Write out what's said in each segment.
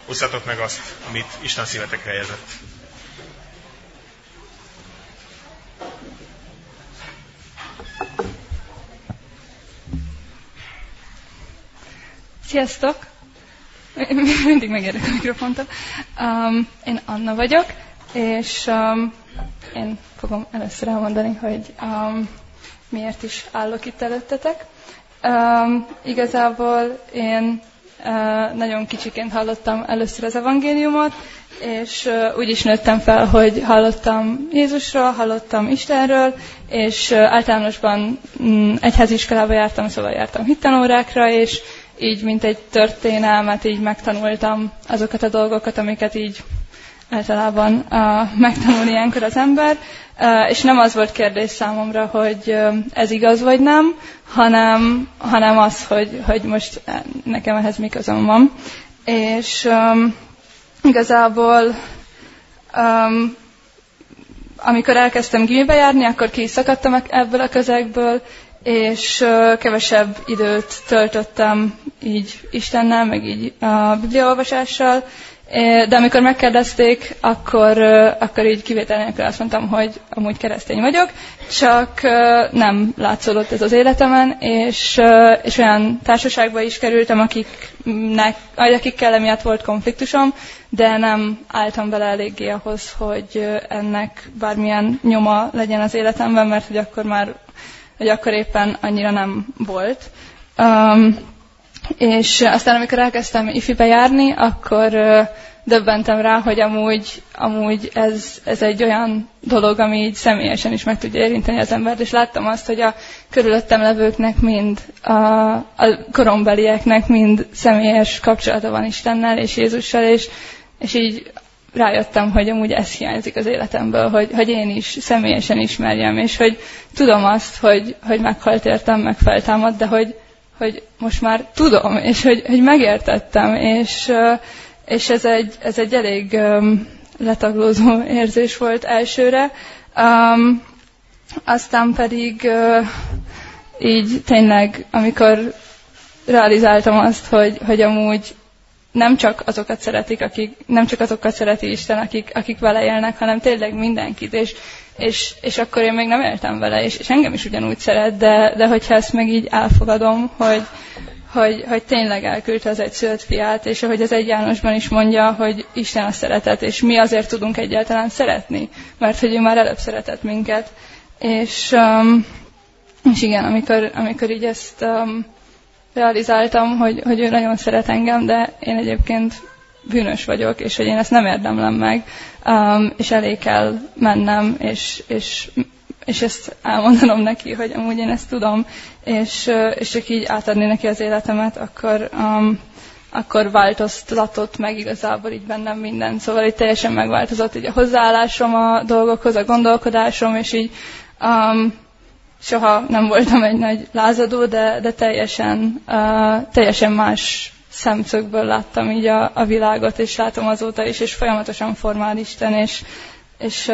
Osszátok meg azt, amit Isten szívetekre helyezett. Sziasztok! Mindig megérek a mikrofontól. Én Anna vagyok, és én fogom először elmondani, hogy miért is állok itt előttetek. Igazából én nagyon kicsiként hallottam először az evangéliumot, és úgy is nőttem fel, hogy hallottam Jézusról, hallottam Istenről, és általánosban egyháziskolába jártam, szóval jártam hittanórákra, és így, mint egy történelmet, így megtanultam azokat a dolgokat, amiket így általában megtanul ilyenkor az ember, és nem az volt kérdés számomra, hogy ez igaz vagy nem, hanem az, hogy most nekem ehhez mi közöm van. És igazából amikor elkezdtem gimibe járni, akkor ki is szakadtam ebből a közegből, és kevesebb időt töltöttem így Istennel, meg így a bibliaolvasással, de amikor megkérdezték, akkor így kivétel nélkül azt mondtam, hogy amúgy keresztény vagyok, csak nem látszódott ez az életemen, és olyan társaságba is kerültem, akikkel emiatt volt konfliktusom, de nem álltam bele eléggé ahhoz, hogy ennek bármilyen nyoma legyen az életemben, mert hogy akkor éppen annyira nem volt. És aztán, amikor elkezdtem ifibe járni, akkor döbbentem rá, hogy amúgy ez egy olyan dolog, ami így személyesen is meg tudja érinteni az embert, és láttam azt, hogy a körülöttem levőknek mind, a korombelieknek mind személyes kapcsolata van Istennel és Jézussal, és így rájöttem, hogy amúgy ez hiányzik az életemből, hogy én is személyesen ismerjem, és hogy tudom azt, hogy meghalt értem, meg feltámad, de hogy most már tudom, és hogy megértettem, és ez egy elég letaglózó érzés volt elsőre. Aztán pedig így tényleg, amikor realizáltam azt, hogy amúgy nem csak azokat szereti Isten, akik vele élnek, hanem tényleg mindenkit, és akkor én még nem éltem vele, és engem is ugyanúgy szeret, de hogyha ezt meg így elfogadom, hogy tényleg elküldte az egyszülött fiát, és ahogy az 1 Jánosban is mondja, hogy Isten a szeretet, és mi azért tudunk egyáltalán szeretni, mert hogy ő már előbb szeretett minket. És igen, amikor így ezt realizáltam, hogy ő nagyon szeret engem, de én egyébként bűnös vagyok, és hogy én ezt nem érdemlem meg, és elé kell mennem, és ezt elmondanom neki, hogy amúgy én ezt tudom, és csak így átadni neki az életemet, akkor változtatott meg igazából így bennem minden. Szóval így teljesen megváltozott így a hozzáállásom a dolgokhoz, a gondolkodásom, és így soha nem voltam egy nagy lázadó, de teljesen más szemszögből láttam így a világot, és látom azóta is, és folyamatosan formál Isten, és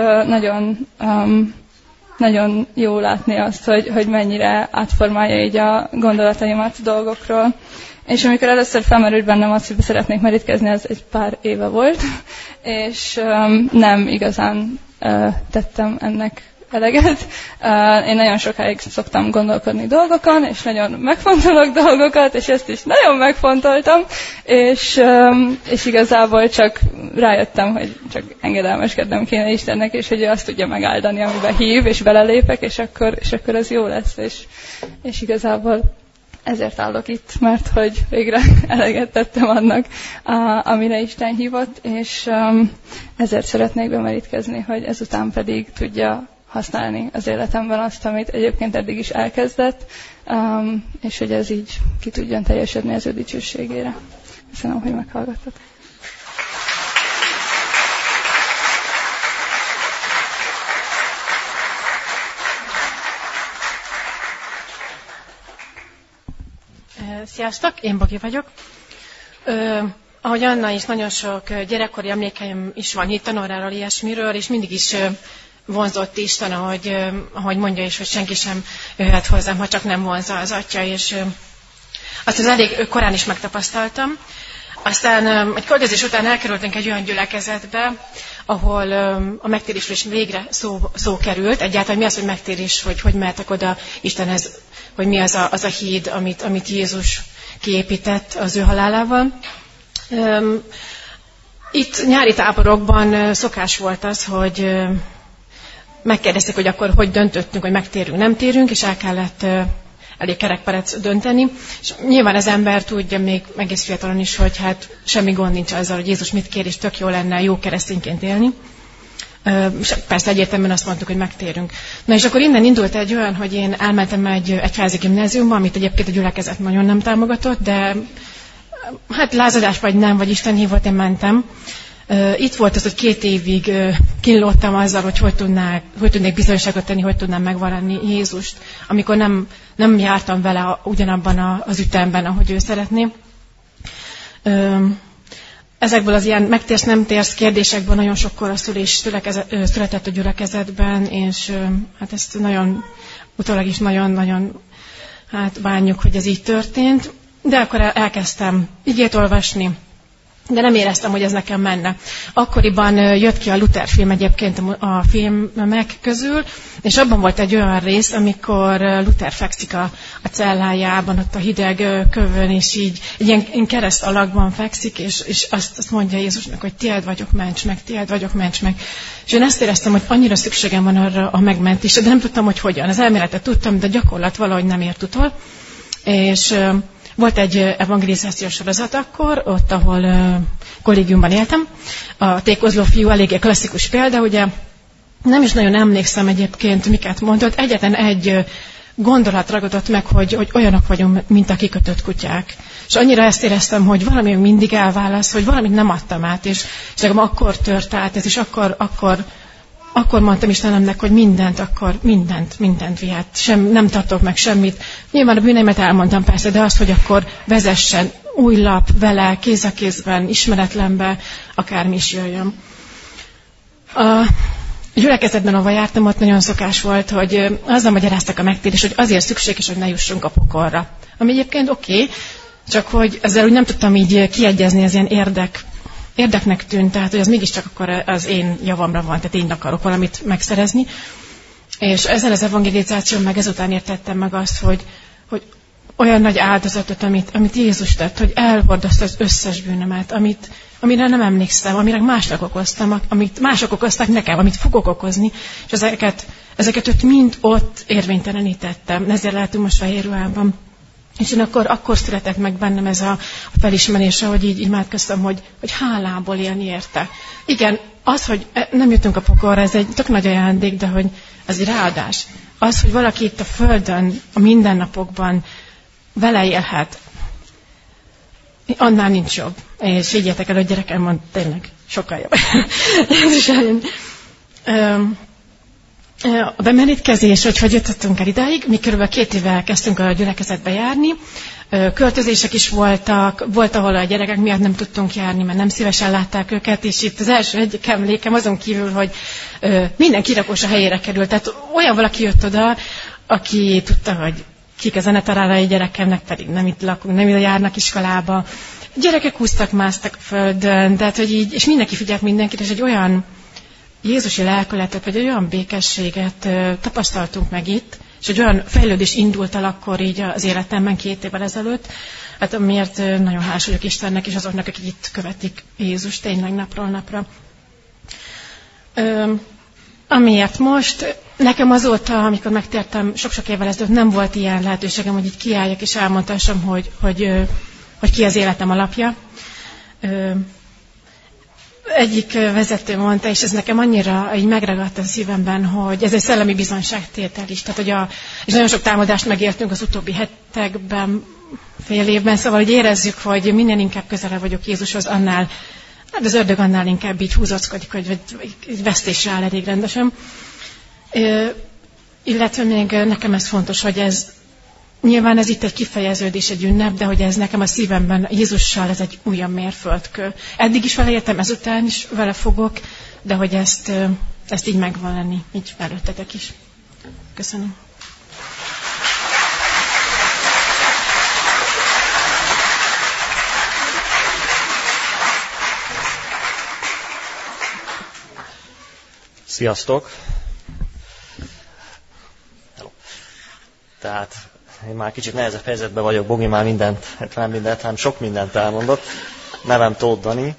nagyon jó látni azt, hogy mennyire átformálja így a gondolataimat dolgokról. És amikor először felmerült bennem azt, hogy szeretnék merítkezni, az egy pár éve volt, és nem igazán tettem ennek eleget. Én nagyon sokáig szoktam gondolkodni dolgokon, és nagyon megfontolok dolgokat, és ezt is nagyon megfontoltam, és igazából csak rájöttem, hogy csak engedelmeskednem kéne Istennek, és hogy ő azt tudja megáldani, amiben hív, és belelépek, és akkor ez jó lesz, és igazából ezért állok itt, mert hogy végre eleget tettem annak, amire Isten hívott, és ezért szeretnék bemerítkezni, hogy ezután pedig tudja használni az életemben azt, amit egyébként eddig is elkezdett, és hogy ez így ki tudjon teljesedni az ő dicsőségére. Köszönöm, hogy meghallgattatok. Sziasztok, én Bogi vagyok. Ahogy Anna is, nagyon sok gyerekkori emlékeim is van hittanóráról, ilyesmiről, és mindig is vonzott Isten, ahogy mondja is, hogy senki sem jöhet hozzám, ha csak nem vonzza az Atya, és azt az elég korán is megtapasztaltam. Aztán egy költözés után elkerültünk egy olyan gyülekezetbe, ahol a megtérésről is végre szó került. Egyáltalán mi az, hogy megtérés, hogy mehetek oda Istenhez, hogy mi az a híd, amit Jézus kiépített az ő halálával. Itt nyári táborokban szokás volt az, hogy megkérdezték, hogy akkor hogy döntöttünk, hogy megtérünk, nem térünk, és el kellett elég kerekperec dönteni. És nyilván az ember tudja még egész fiatalon is, hogy hát semmi gond nincs azzal, hogy Jézus mit kér, és tök jó lenne jó keresztényként élni. És persze egyértelműen azt mondtuk, hogy megtérünk. Na és akkor innen indult egy olyan, hogy én elmentem egy egyházi gimnáziumba, amit egyébként a gyülekezet nagyon nem támogatott, de hát lázadás vagy nem, vagy Isten hívott, én mentem. Itt volt az, hogy 2 évig kínlódtam azzal, hogy tudnék bizonyságot tenni, hogy tudnám megvallani Jézust, amikor nem jártam vele ugyanabban az ütemben, ahogy ő szeretné. Ezekből az ilyen megtérsz, nem térsz kérdésekből nagyon sok koraszülés született a gyülekezetben, és hát ezt nagyon utólag is nagyon-nagyon bánjuk, hogy ez így történt. De akkor elkezdtem igét olvasni, de nem éreztem, hogy ez nekem menne. Akkoriban jött ki a Luther film egyébként a filmek közül, és abban volt egy olyan rész, amikor Luther fekszik a cellájában, ott a hideg kövön, és így egy ilyen kereszt alakban fekszik, és azt mondja Jézusnak, hogy tiéd vagyok, ments meg, tiéd vagyok, ments meg. És én ezt éreztem, hogy annyira szükségem van arra a megmentésre, de nem tudtam, hogy hogyan. Az elméletet tudtam, de gyakorlat valahogy nem ért utol. És volt egy evangelizációs sorozat akkor, ott, ahol kollégiumban éltem. A tékozló fiú eléggé klasszikus példa, ugye nem is nagyon emlékszem egyébként, miket mondott. Egyetlen egy gondolat ragadott meg, hogy olyanok vagyunk, mint a kikötött kutyák. És annyira ezt éreztem, hogy valami mindig elválasz, hogy valamit nem adtam át, és nekem akkor tört át ez, és akkor mondtam Istenemnek, hogy mindent vihet. Nem tartok meg semmit. Nyilván a bűneimet elmondtam persze, de azt, hogy akkor vezessen új lap vele, kéz a kézben, ismeretlenbe, akármi is jöjjön. A gyülekezetben, ahol jártam, ott nagyon szokás volt, hogy azzal magyaráztak a megtérés, hogy azért szükséges, hogy ne jussunk a pokolra. Ami egyébként oké, csak hogy ezzel úgy nem tudtam így kiegyezni, az ilyen érdeknek tűnt, tehát hogy az mégiscsak akkor az én javamra van, tehát én akarok valamit megszerezni. És ezen az evangelizáción meg ezután értettem meg azt, hogy olyan nagy áldozatot, amit Jézus tett, hogy elhordozta az összes bűnömet, amire nem emlékszem, amire másnak okoztam, amit mások okoztak nekem, amit fogok okozni, és ezeket mind ott érvénytelenítettem. Ezért lehetünk most Fehér Ruhában. És én akkor született meg bennem ez a felismerése, hogy így imádkoztam, hogy hálából élni érte. Igen, az, hogy nem jutunk a pokolra, ez egy tök nagy ajándék, de hogy ez egy ráadás. Az, hogy valaki itt a Földön, a mindennapokban vele élhet, annál nincs jobb. És higgyétek el, hogy gyerekem mond, tényleg sokkal jobb. A bemerítkezés, hogy jutottunk el idáig, mi kb. 2 éve kezdtünk a gyülekezetbe járni, költözések is voltak, volt, ahol a gyerekek miatt nem tudtunk járni, mert nem szívesen látták őket, és itt az első egyik emlékem azon kívül, hogy minden kirakós a helyére került. Tehát olyan valaki jött oda, aki tudta, hogy kik a zenetarálai gyerekemnek, pedig nem itt lakunk, nem ide járnak iskolába. Gyerekek húztak, másztak a földön, tehát, hogy így, és mindenki figyelt mindenkit, és egy olyan jézusi lelkületet, vagy olyan békességet tapasztaltunk meg itt, és egy olyan fejlődés indult el akkor így az életemben 2 évvel ezelőtt, hát amiért nagyon hálás vagyok Istennek, és azoknak, akik itt követik Jézus tényleg napról napra. Amiért most, nekem azóta, amikor megtértem sok-sok évvel ezelőtt, nem volt ilyen lehetőségem, hogy így kiálljak és elmondhassam, hogy ki az életem alapja. Egyik vezető mondta, és ez nekem annyira így megragadt a szívemben, hogy ez egy szellemi bizonyságtétel is. Tehát, és nagyon sok támadást megéltünk az utóbbi hetekben, fél évben, szóval, hogy érezzük, hogy minél inkább közelebb vagyok Jézushoz, annál, hát az ördög annál inkább így húzóckodik, hogy vesztésre áll elég rendesen. Illetve még nekem ez fontos, hogy nyilván ez itt egy kifejeződés, egy ünnep, de hogy ez nekem a szívemben Jézussal ez egy újabb mérföldkő. Eddig is vele éltem, ezután is vele fogok, de hogy ezt így megvan lenni, így előttetek is. Köszönöm. Sziasztok! Hello. Tehát én már kicsit nehezebb helyzetben vagyok, Bogi már nem sok mindent elmondott. Nevem Tóth Dani.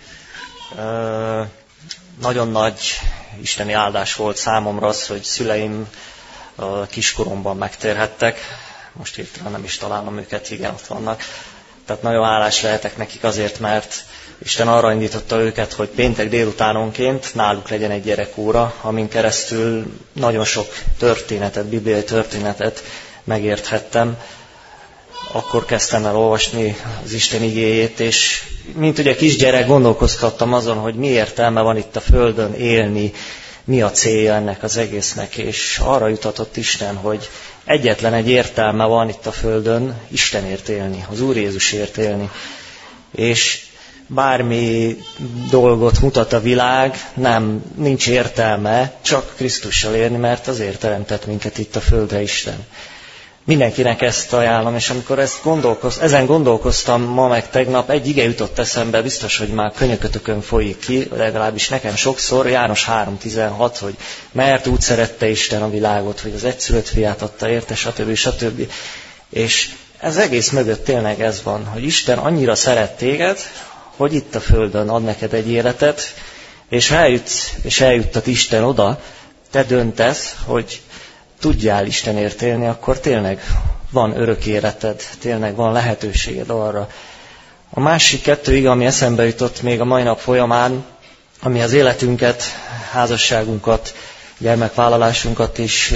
Nagyon nagy isteni áldás volt számomra az, hogy szüleim kiskoromban megtérhettek. Most hirtelen nem is találom őket, igen, ott vannak. Tehát nagyon hálás lehetek nekik azért, mert Isten arra indította őket, hogy péntek délutánonként náluk legyen egy gyerekóra, amin keresztül nagyon sok történetet, bibliai történetet megérthettem. Akkor kezdtem el olvasni az Isten igéjét, és mint ugye kisgyerek gondolkoztattam azon, hogy mi értelme van itt a földön élni, mi a célja ennek az egésznek, és arra jutatott Isten, hogy egyetlen egy értelme van itt a földön, Istenért élni, az Úr Jézusért élni. És bármi dolgot mutat a világ, nincs értelme csak Krisztussal élni, mert azért teremtett minket itt a földre Isten. Mindenkinek ezt ajánlom, és amikor ezen gondolkoztam ma meg tegnap, egy ige jutott eszembe, biztos, hogy már könyökötökön folyik ki, legalábbis nekem sokszor, János 3:16, hogy mert úgy szerette Isten a világot, hogy az egyszülött fiát adta érte, stb. És ez egész mögött tényleg ez van, hogy Isten annyira szeret téged, hogy itt a földön ad neked egy életet, és eljuttat Isten oda, te döntesz, hogy tudjál Istenért élni, akkor tényleg van örök életed, tényleg van lehetőséged arra. A másik kettő ige, ami eszembe jutott még a mai nap folyamán, ami az életünket, házasságunkat, gyermekvállalásunkat is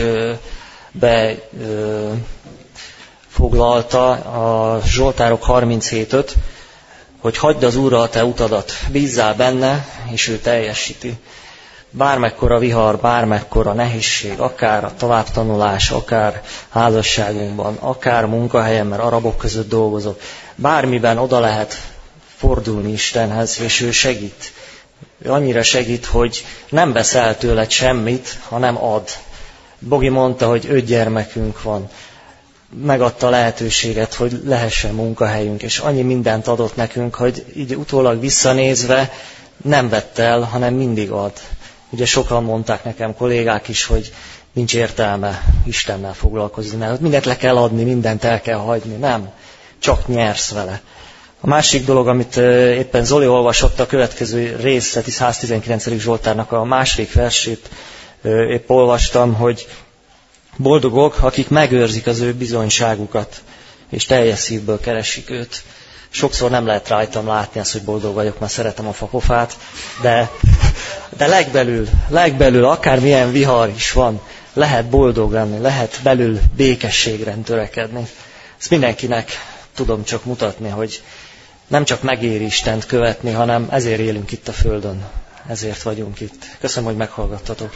befoglalta, a Zsoltárok 37:5, hogy hagyd az Úrra a te utadat, bízzál benne, és ő teljesíti. Bármekkora vihar, bármekkora nehézség, akár a továbbtanulás, akár házasságunkban, akár munkahelyen, mert arabok között dolgozok, bármiben oda lehet fordulni Istenhez, és ő segít. Ő annyira segít, hogy nem vesz el tőled semmit, hanem ad. Bogi mondta, hogy 5 gyermekünk van. Megadta a lehetőséget, hogy lehessen munkahelyünk, és annyi mindent adott nekünk, hogy így utólag visszanézve nem vett el, hanem mindig ad. Ugye sokan mondták nekem, kollégák is, hogy nincs értelme Istennel foglalkozni, mert mindent le kell adni, mindent el kell hagyni. Nem, csak nyersz vele. A másik dolog, amit éppen Zoli olvasott, a következő részleti 119. Zsoltárnak a második versét épp olvastam, hogy boldogok, akik megőrzik az ő bizonyságukat, és teljes szívből keresik őt. Sokszor nem lehet rajtam látni azt, hogy boldog vagyok, mert szeretem a fakofát, de legbelül, akármilyen vihar is van, lehet boldog lenni, lehet belül békességre törekedni. Ezt mindenkinek tudom csak mutatni, hogy nem csak megéri Istent követni, hanem ezért élünk itt a földön, ezért vagyunk itt. Köszönöm, hogy meghallgattatok.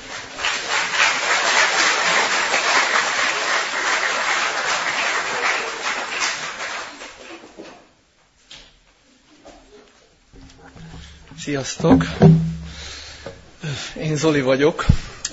Sziasztok! Én Zoli vagyok.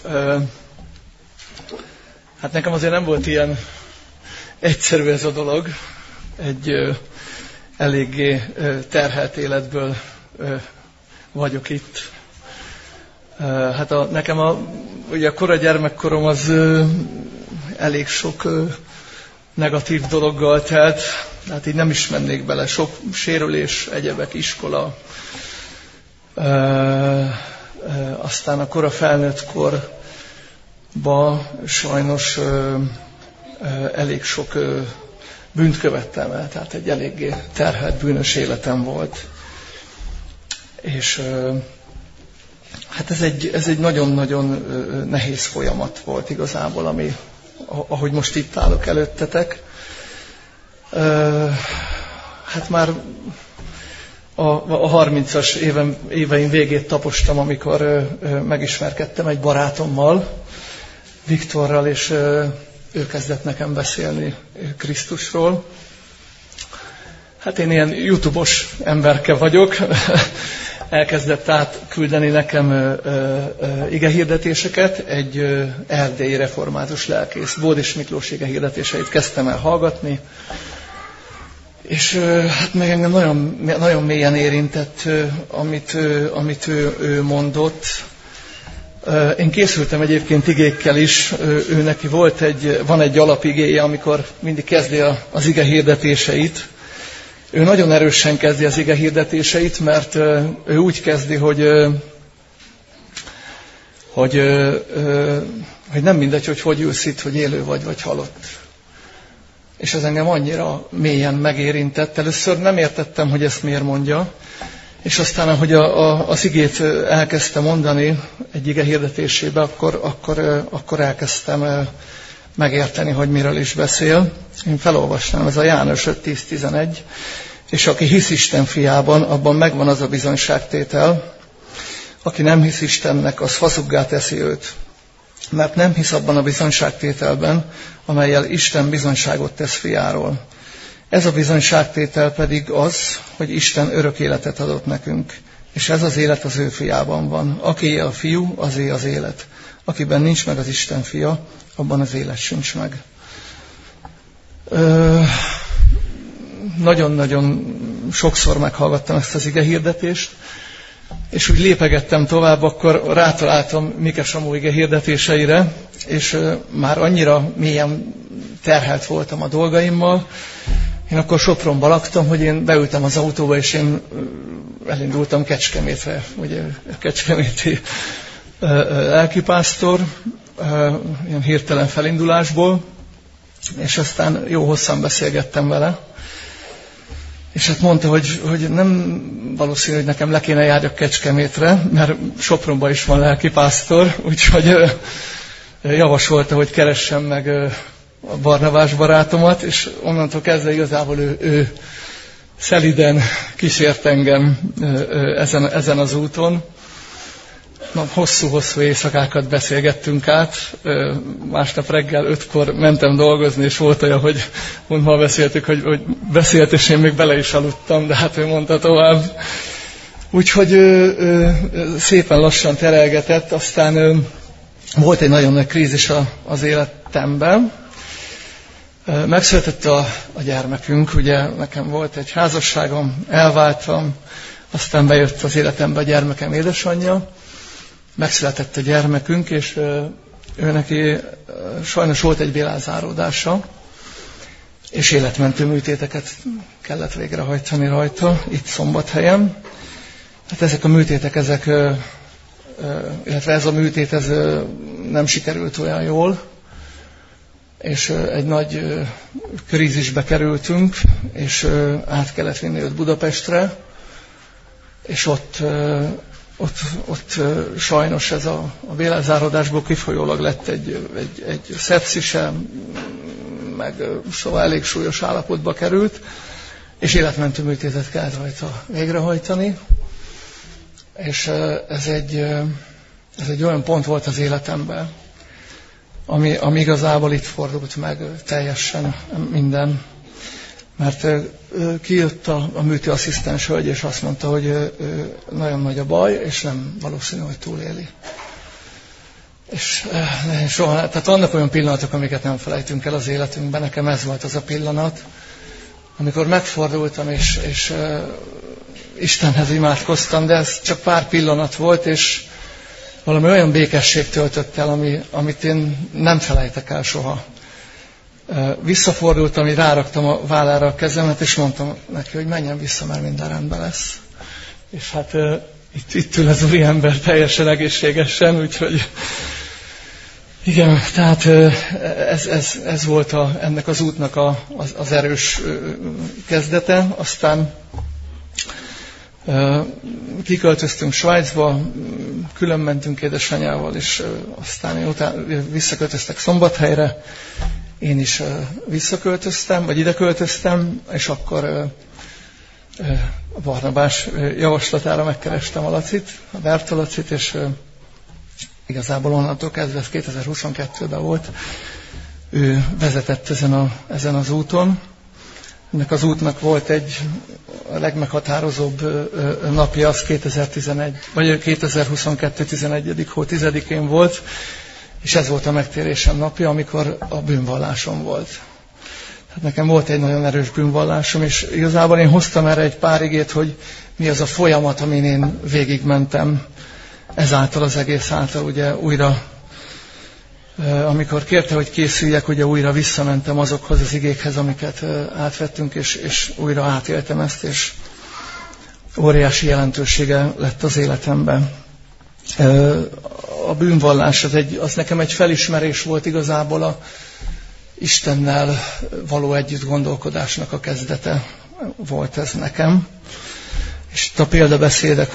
Hát nekem azért nem volt ilyen egyszerű ez a dolog. Egy eléggé terhelt életből vagyok itt. Hát nekem ugye a kora gyermekkorom az elég sok negatív dologgal telt. Hát így nem is mennék bele. Sok sérülés, egyebek, iskola. Aztán a kora felnőtt korban sajnos elég sok bűnt követtem el, tehát egy eléggé terhelt, bűnös életem volt. És hát ez egy nagyon-nagyon nehéz folyamat volt igazából, ahogy most itt állok előttetek. Hát már a 30-as éveim végét tapostam, amikor megismerkedtem egy barátommal, Viktorral, és ő kezdett nekem beszélni Krisztusról. Hát én ilyen YouTube-os emberke vagyok, elkezdett átküldeni nekem igehirdetéseket, egy erdélyi református lelkész, Bódis Miklós igehirdetéseit kezdtem el hallgatni, és hát meg engem nagyon mélyen érintett, amit ő mondott. Én készültem egyébként igékkel is, ő neki van egy alapigéje, amikor mindig kezdi az ige hirdetéseit. Ő nagyon erősen kezdi az ige hirdetéseit, mert ő úgy kezdi, hogy nem mindegy, hogy ülsz itt, hogy élő vagy halott. És ez engem annyira mélyen megérintett. Először nem értettem, hogy ezt miért mondja, és aztán, ahogy az igét elkezdte mondani egy ige hirdetésébe, akkor elkezdtem megérteni, hogy miről is beszél. Én felolvasnám, ez a János 5:10-11, és aki hisz Isten fiában, abban megvan az a bizonyságtétel, aki nem hisz Istennek, az hazuggá teszi őt. Mert nem hisz abban a bizonyságtételben, amellyel Isten bizonyságot tesz fiáról. Ez a bizonyságtétel pedig az, hogy Isten örök életet adott nekünk, és ez az élet az ő fiában van. Akié a fiú, azé az élet. Akiben nincs meg az Isten fia, abban az élet sincs meg. Nagyon-nagyon sokszor meghallgattam ezt az ige hirdetést, és úgy lépegettem tovább, akkor rátaláltam Mike Samu ige hirdetéseire, és már annyira mélyen terhelt voltam a dolgaimmal. Én akkor Sopronban laktam, hogy én beültem az autóba, és én elindultam Kecskemétre, ugye kecskeméti lelkipásztor, ilyen hirtelen felindulásból, és aztán jó hosszan beszélgettem vele. És hát mondta, hogy nem valószínű, hogy nekem le kéne járjak Kecskemétre, mert Sopronban is van lelkipásztor, úgyhogy javasolta, hogy keressem meg a Barnabás barátomat, és onnantól kezdve igazából ő szeliden kísért engem ezen az úton. Hosszú-hosszú éjszakákat beszélgettünk át. Másnap reggel 5-kor mentem dolgozni, és volt olyan, hogy ma beszéltük, hogy beszélt, és én még bele is aludtam, de hát ő mondta tovább. Úgyhogy szépen lassan terelgetett, aztán volt egy nagyon nagy krízis az életemben. Megszületett a gyermekünk, ugye nekem volt egy házasságom, elváltam, aztán bejött az életembe a gyermekem édesanyja, megszületett a gyermekünk, és ő neki sajnos volt egy bélázáródása, és életmentő műtéteket kellett végrehajtani rajta, itt Szombathelyen. Hát ezek a műtétek, illetve ez a műtét nem sikerült olyan jól, és egy nagy krízisbe kerültünk, és át kellett vinni őt Budapestre, és ott sajnos ez a bélázárodásból kifolyólag lett egy szepszise, meg szóval elég súlyos állapotba került, és életmentő műtétet kellett rajta végrehajtani. És ez egy olyan pont volt az életemben, ami igazából itt fordult meg teljesen minden. Mert kijött a műtőasszisztens hölgy, és azt mondta, hogy nagyon nagy a baj, és nem valószínű, hogy túléli. És soha, tehát vannak olyan pillanatok, amiket nem felejtünk el az életünkben. Nekem ez volt az a pillanat, amikor megfordultam, és Istenhez imádkoztam, de ez csak pár pillanat volt, és valami olyan békesség töltött el, amit én nem felejtek el soha. Visszafordultam, így ráraktam a vállára a kezemet, és mondtam neki, hogy menjen vissza, mert minden rendben lesz. És hát itt ül az úriember teljesen egészségesen, úgyhogy igen, tehát ez volt ennek az útnak az erős kezdete. Aztán kiköltöztünk Svájcba, külön mentünk édesanyával, és aztán visszaköltöztek Szombathelyre. Én is visszaköltöztem, vagy ide költöztem, és akkor a Barnabás javaslatára megkerestem a Lacit, a Berta Lacit, és igazából onnantól kezdve, ez 2022-ben volt, ő vezetett ezen az úton. Ennek az útnak volt a legmeghatározóbb napja, az 2011, vagy 2022. 11. hó 10-én volt, és ez volt a megtérésem napja, amikor a bűnvallásom volt. Tehát nekem volt egy nagyon erős bűnvallásom, és igazából én hoztam erre egy pár igét, hogy mi az a folyamat, amin én végigmentem ezáltal az egész által ugye újra, amikor kérte, hogy készüljek, ugye újra visszamentem azokhoz az igékhez, amiket átvettünk, és újra átéltem ezt, és óriási jelentősége lett az életemben. A bűnvallás az nekem egy felismerés volt igazából a Istennel való együtt gondolkodásnak a kezdete volt ez nekem. És itt a példabeszédek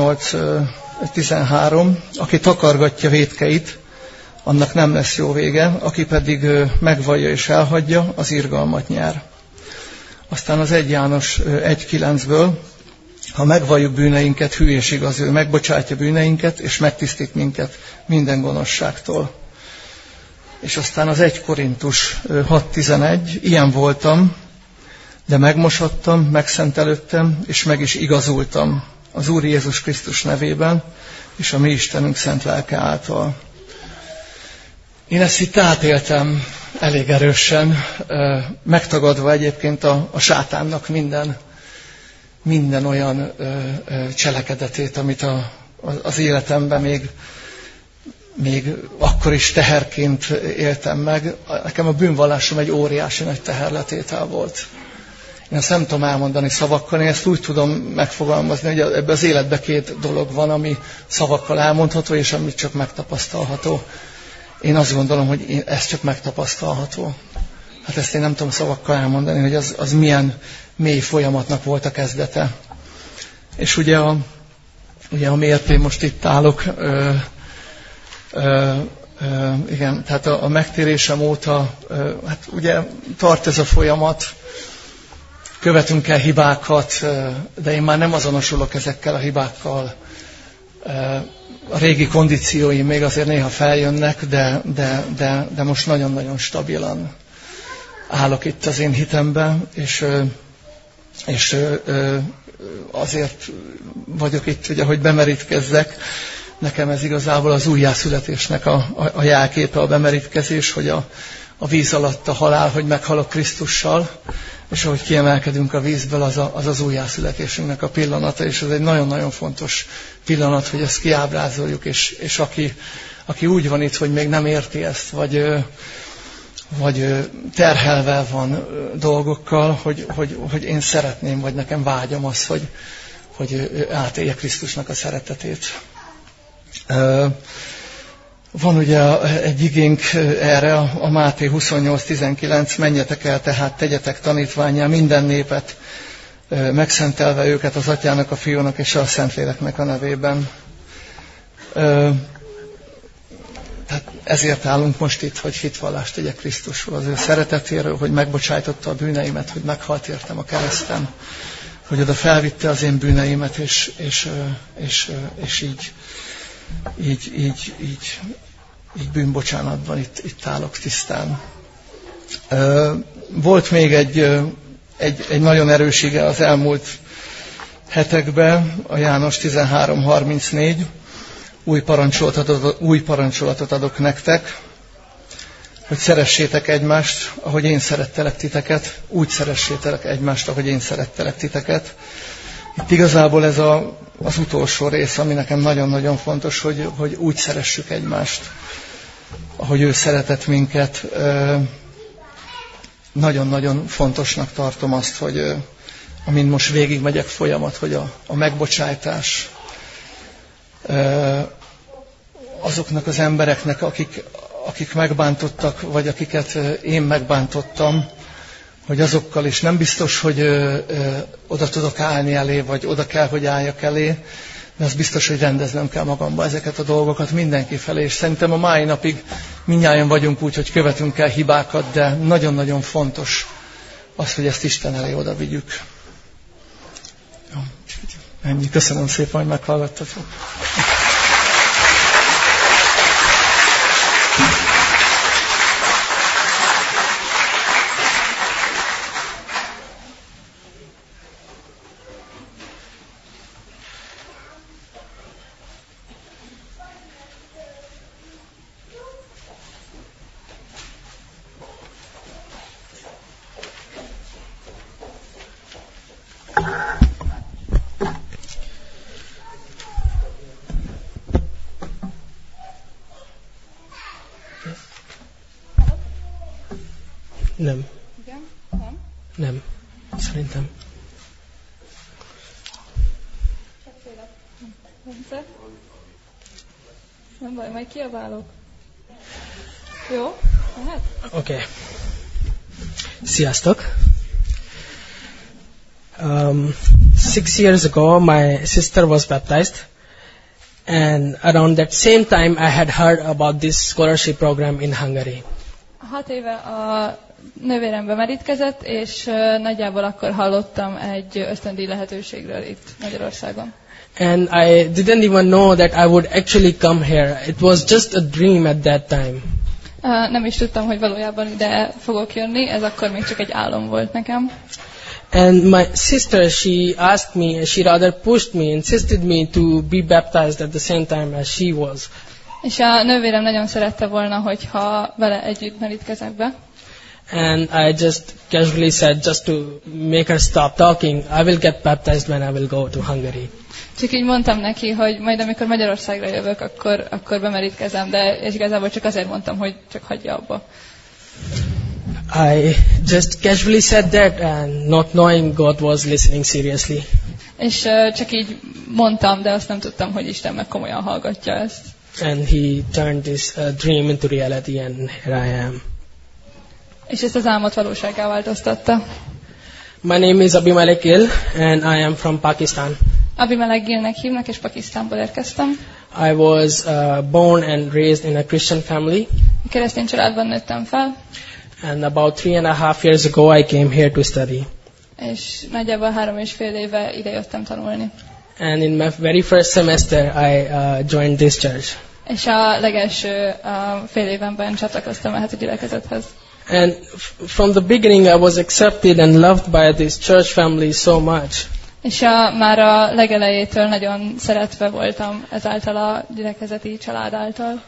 28:13, aki takargatja vétkeit, annak nem lesz jó vége, aki pedig megvallja és elhagyja, az irgalmat nyer. Aztán az 1 János 1:9-ből, ha megvalljuk bűneinket, hű és igaz, ő megbocsátja bűneinket, és megtisztít minket minden gonoszságtól. És aztán az 1 Korintus 6:11, ilyen voltam, de megmosodtam, megszentelődtem, és meg is igazultam az Úr Jézus Krisztus nevében, és a mi Istenünk szent lelke által. Én ezt itt átéltem elég erősen, megtagadva egyébként a sátánnak minden olyan cselekedetét, amit az életemben még akkor is teherként éltem meg. Nekem a bűnvallásom egy óriási nagy teherletétel volt. Én ezt nem tudom elmondani szavakkal, én ezt úgy tudom megfogalmazni, hogy ebben az életben 2 dolog van, ami szavakkal elmondható, és ami csak megtapasztalható. Én azt gondolom, hogy ez csak megtapasztalható. Hát ezt én nem tudom szavakkal elmondani, hogy az milyen mély folyamatnak volt a kezdete. És ugye amiért én most itt állok, igen, tehát a megtérésem óta, hát ugye tart ez a folyamat, követünk el hibákat, de én már nem azonosulok ezekkel a hibákkal. A régi kondícióim még azért néha feljönnek, de most nagyon-nagyon stabilan állok itt az én hitemben, és azért vagyok itt, ugye, hogy bemerítkezzek. Nekem ez igazából az újjászületésnek a jelképe, a bemerítkezés, hogy a víz alatt a halál, hogy meghalok Krisztussal, és ahogy kiemelkedünk a vízből, az újjászületésünknek a pillanata, és ez egy nagyon-nagyon fontos pillanat, hogy ezt kiábrázoljuk, és aki úgy van itt, hogy még nem érti ezt, vagy terhelve van dolgokkal, hogy én szeretném, vagy nekem vágyom az, hogy átélje Krisztusnak a szeretetét. Van ugye egy igénk erre, a Máté 28:19, menjetek el tehát, tegyetek tanítvánnyá minden népet, megszentelve őket az Atyának, a Fiúnak és a Szentléleknek a nevében. Tehát ezért állunk most itt, hogy hitvallást tegyek Krisztusról, az ő szeretetéről, hogy megbocsájtotta a bűneimet, hogy meghalt értem a kereszten, hogy oda felvitte az én bűneimet, és így bűnbocsánatban itt állok tisztán. Volt még egy nagyon erős ige az elmúlt hetekben, a János 13:34, új parancsolatot adok nektek, hogy szeressétek egymást, ahogy én szerettelek titeket, úgy szeressétek egymást, ahogy én szerettelek titeket. Itt igazából ez az utolsó rész, ami nekem nagyon-nagyon fontos, hogy úgy szeressük egymást, ahogy ő szeretett minket. Nagyon-nagyon fontosnak tartom azt, hogy amint most végigmegyek folyamat, hogy a megbocsájtás azoknak az embereknek, akik megbántottak, vagy akiket én megbántottam, hogy azokkal is nem biztos, hogy oda tudok állni elé, vagy oda kell, hogy álljak elé, de az biztos, hogy rendeznem kell magamba ezeket a dolgokat mindenki felé. És szerintem a mai napig mindnyájan vagyunk úgy, hogy követünk el hibákat, de nagyon-nagyon fontos az, hogy ezt Isten elé oda vigyük. Jó, ennyi. Köszönöm szépen, hogy meghallgattatok. Nem. Igen? Nem? Nem. Szerintem. Nem baj, majd kiabálok. Jó? Lehet? Okay. Sziasztok! 6 years ago, my sister was baptized, and around that same time, I had heard about this scholarship program in Hungary. 6 éve a nővérem bemerítkezett, és nagyjából akkor hallottam egy ösztöndíj lehetőségről itt Magyarországon. And I didn't even know that I would actually come here. It was just a dream at that time. Nem is tudtam, hogy valójában ide fogok jönni, ez akkor még csak egy álom volt nekem. And my sister, she asked me, she rather pushed me, insisted me to be baptized at the same time as she was. És a nővérem nagyon szerette volna, hogyha vele együtt merítkezek be. And I just casually said, just to make her stop talking, I will get baptized when I will go to Hungary. Csak így mondtam neki, hogy majd amikor Magyarországra jövök, akkor bemerítkezem, de és igazából csak azért mondtam, hogy csak hagyja abba. I just casually said that, and not knowing God was listening seriously. És csak így mondtam, de azt nem tudtam, hogy Isten meg komolyan hallgatja ezt. And He turned this dream into reality, and here I am. És ezt az álmot valósággá változtatta. My name is Abimelek Gill, and I am from Pakistan. Abimelek Gillnek hívnak, és Pakisztánból érkeztem. I was born and raised in a Christian family. Keresztény családban nőttem fel. And about 3.5 years ago, I came here to study. És nagyjából 3,5 éve ide jöttem tanulni. And in my very first semester, I joined this church. És a legelső fél évenben csatlakoztam ehhez a gyülekezethez. And from the beginning, I was accepted and loved by this church family so much. És már a legelejétől nagyon szeretve voltam ezáltal a gyülekezeti család által.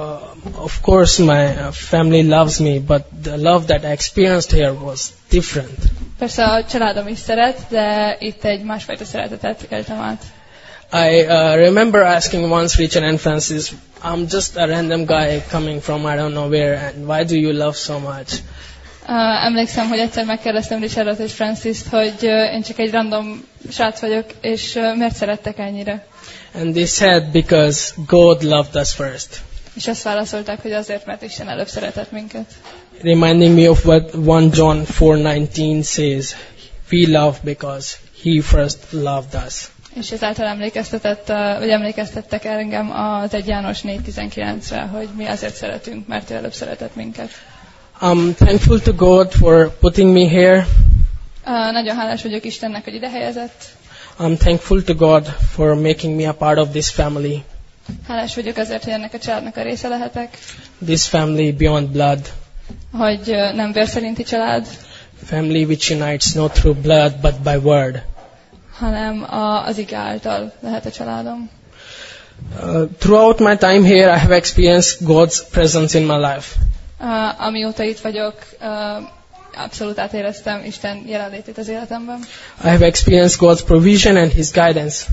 Of course, my family loves me, but the love that I experienced here was different. Persze a családom is szeret, de itt egy másfajta szeretetet éltem át. I remember asking once Richard and Francis, I'm just a random guy coming from I don't know where, and why do you love so much? Emlékszem, hogy egyszer megkérdeztem Richardot és Francist, hogy én csak egy random srác vagyok, és miért szerettek ennyire? And they said, because God loved us first. És azt válaszolták, hogy azért, mert Isten előbb szeretett minket. Reminding me of what 1 John 4:19 says, we love because He first loved us. És ezáltal emlékeztettek engem az 1 János 4:19-re, hogy mi azért szeretünk, mert ő előbb szeretett minket. I'm thankful to God for putting me here. Nagyon hálás vagyok Istennek, hogy ide helyezett. I'm thankful to God for making me a part of this family. Hálás vagyok azért, hogy ennek a családnak a része lehetek. This family beyond blood. Hogy nem vér szerinti család. Family which unites not through blood but by word. Hanem az ige által lehet a családom. Throughout my time here, I have experienced God's presence in my life. Amióta itt vagyok, abszolút átéreztem Isten jelenlétét az életemben. I have experienced God's provision and His guidance.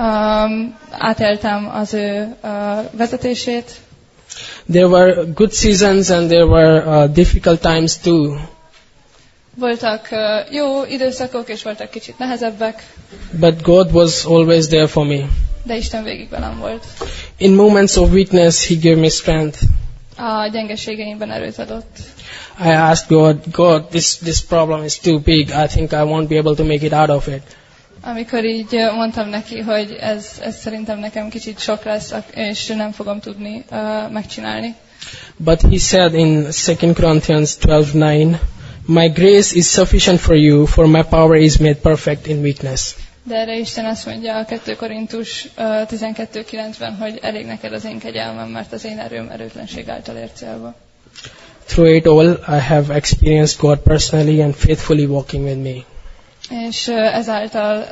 Átéltem az ő vezetését. There were good seasons and there were difficult times too. Voltak jó időszakok, és voltak kicsit nehezebbek. But God was always there for me. De Isten végig velem volt. In moments of weakness, He gave me strength. A gyengeségeimben erőt adott. I asked God, this problem is too big. I think I won't be able to make it out of it. Amikor így mondtam neki, hogy ez szerintem nekem kicsit sok lesz, és nem fogom tudni megcsinálni. But He said in 2 Corinthians 12:9, my grace is sufficient for you, for my power is made perfect in weakness. De erre Isten azt mondja a 2 Korintus 12:9-ben, hogy elég neked az én kegyelmem, mert az én erőm erőtlenség által ér célba. Through it all, I have experienced God personally and faithfully walking with me. És ezáltal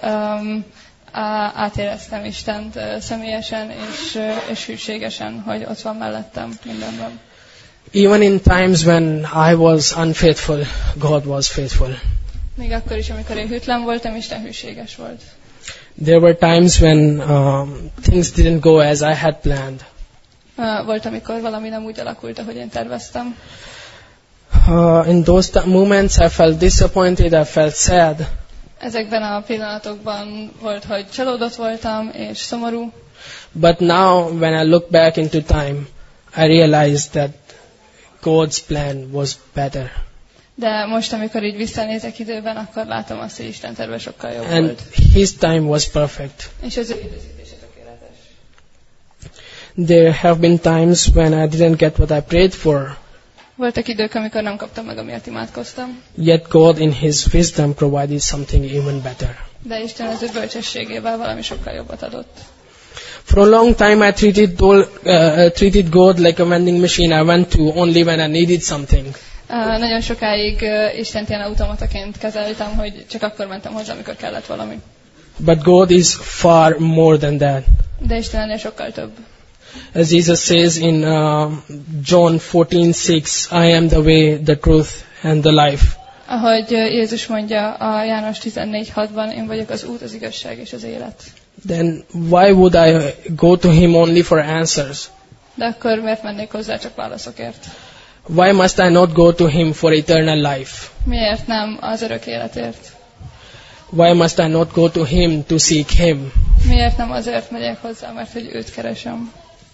átéreztem Istent személyesen és hűségesen, hogy ott van mellettem mindenben. Even in times when I was unfaithful, God was faithful. Még akkor is, amikor én hűtlen voltam, Isten hűséges volt. There were times when things didn't go as I had planned. Volt, amikor valami nem úgy alakult, ahogy én terveztem. In those moments I felt disappointed, I felt sad. Ezekben a pillanatokban volt, hogy csalódott voltam és szomorú. But now when I look back into time, I realized that God's plan was better. De most, amikor így visszanézek időben, akkor látom azt, hogy Isten terve sokkal jobb And volt. His time was perfect. És az ő időzítése tökéletes. There have been times when I didn't get what I prayed for. Voltak idők, amikor nem kaptam meg, amiért imádkoztam. Yet God in His wisdom provided something even better. De Isten az ő bölcsességével valami sokkal jobbat adott. For a long time I treated God like a vending machine I went to only when I needed something. Nagyon sokáig Istent ilyen automataként kezeltem, hogy csak akkor mentem hozzá, amikor kellett valami. But God is far more than that. De Isten ennél sokkal több. As Jesus says in John 14:6, I am the way, the truth and the life. Ahogy Jézus mondja a János 14:6-ban, én vagyok az út, az igazság és az élet. Then why would I go to Him only for answers? De akkor miért mennék hozzá csak válaszokért? Why must I not go to Him for eternal life? Miért nem az örök életért? Why must I not go to Him to seek Him? Miért nem azért megyek hozzá, mert hogy őt keresem?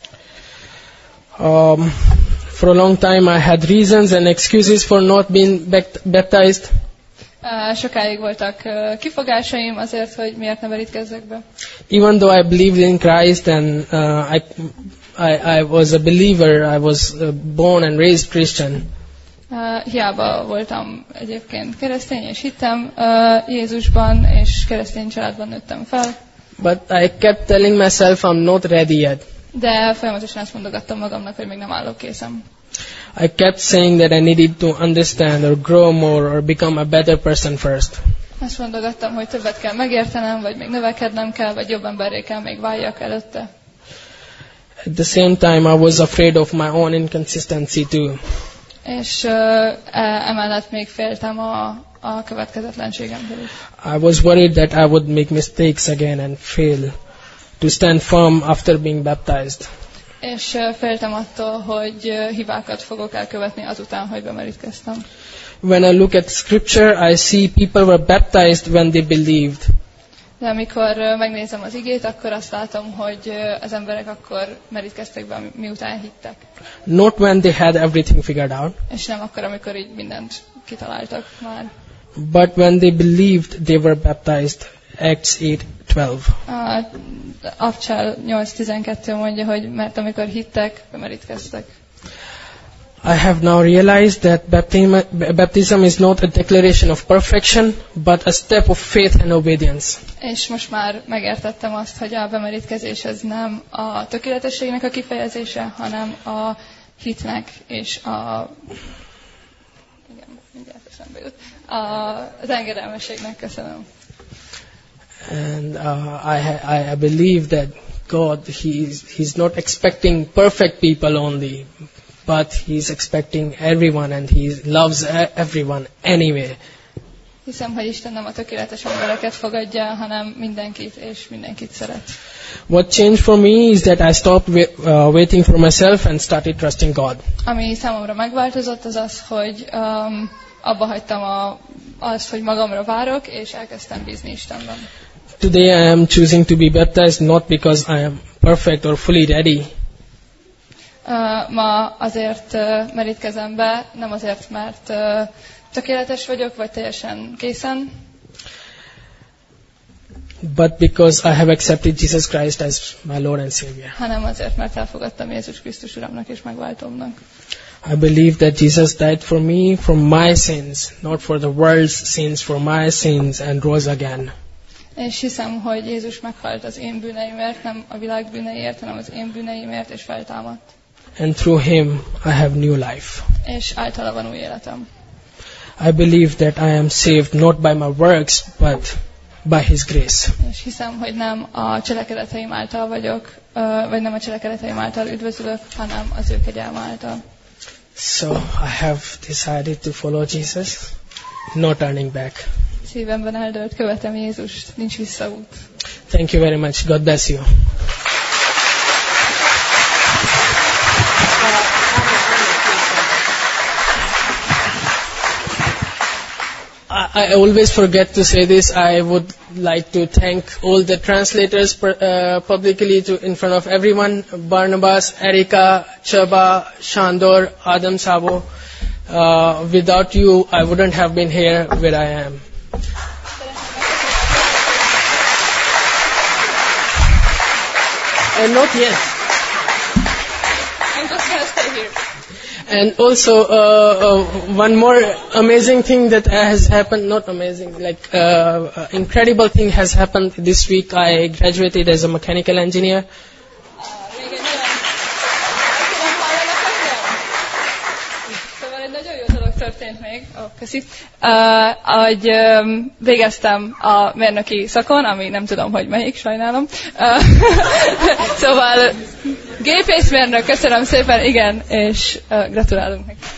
For a long time I had reasons and excuses for not being baptized. Sokáig voltak kifogásaim azért, hogy miért nem merítkezzek be. Even though I believed in Christ and I was a believer, I was born and raised Christian. Hiába voltam egyébként keresztény, és hittem Jézusban, és keresztény családban nőttem fel. But I kept telling myself I'm not ready yet. De folyamatosan azt mondogattam magamnak, hogy még nem állok készen. I kept saying that I needed to understand or grow more or become a better person first. Azt mondogattam, hogy többet kell megértenem, vagy még növekednem kell, vagy jobb emberré kell még váljak előtte. At the same time, I was afraid of my own inconsistency too. És emellett még féltem a következetlenségemtől is. I was worried that I would make mistakes again and fail to stand firm after being baptized. És féltem attól, hogy hibákat fogok elkövetni azután, hogy bemerítkeztem. When I look at scripture, I see people were baptized when they believed. De amikor megnézem az igét, akkor azt látom, hogy az emberek akkor merítkeztek be, miután hittek. Not when they had everything figured out. És nem akkor, amikor így mindent kitaláltak már. But when they believed, they were baptized. Acts 8:12. Abcsel 8:12 mondja, hogy mert amikor hittek, bemerítkeztek. I have now realized that baptism is not a declaration of perfection, but a step of faith and obedience. És most már megértettem azt, hogy a bemerítkezés ez nem a tökéletességnek a kifejezése, hanem a hitnek és az engedelmességnek. Köszönöm. And I believe that God, He's not expecting perfect people only, but He's expecting everyone, and He loves everyone anyway. Hiszem, hogy Isten nem a tökéletes embereket fogadja, hanem mindenkit, és mindenkit szeret. What changed for me is that I stopped waiting for myself and started trusting God. Ami számomra megváltozott, az az, hogy abba hagytam azt, hogy magamra várok, és elkezdtem bízni Istenben. Today I am choosing to be baptized not because I am perfect or fully ready. Ma azért merítkezem be, nem azért, mert tökéletes vagyok, vagy teljesen készen, but because I have accepted Jesus Christ as my Lord and Savior. hanem azért, mert elfogadtam Jézus Krisztus Uramnak és megváltómnak. I believe that Jesus died for me from my sins, not for the world's sins, for my sins, and rose again. És hiszem, hogy Jézus meghalt az én bűneimért, nem a világ bűneiért, hanem az én bűneimért, és feltámadt. And through Him I have new life. És általa van új életem. I believe that I am saved not by my works, but by His grace. És hiszem, hogy nem a cselekedeteim által vagyok, vagy nem a cselekedeteim által üdvözülök, hanem az ő kegyelme által. So I have decided to follow Jesus, no turning back. Szívemben eldőlt, követem Jézust, nincs visszaút. Thank you very much. God bless you. I always forget to say this. I would like to thank all the translators publicly in front of everyone. Barnabas, Erika, Chaba, Shandor, Adam Sabo. Without you, I wouldn't have been here where I am. And not yet. I'm just gonna stay here. And also, one more amazing thing that has happened, not amazing, like incredible thing has happened this week. I graduated as a mechanical engineer. Történt még, köszi, hogy végeztem a mérnöki szakon, ami nem tudom, hogy melyik, sajnálom. Szóval gépészmérnök, köszönöm szépen, igen, és gratulálunk neki.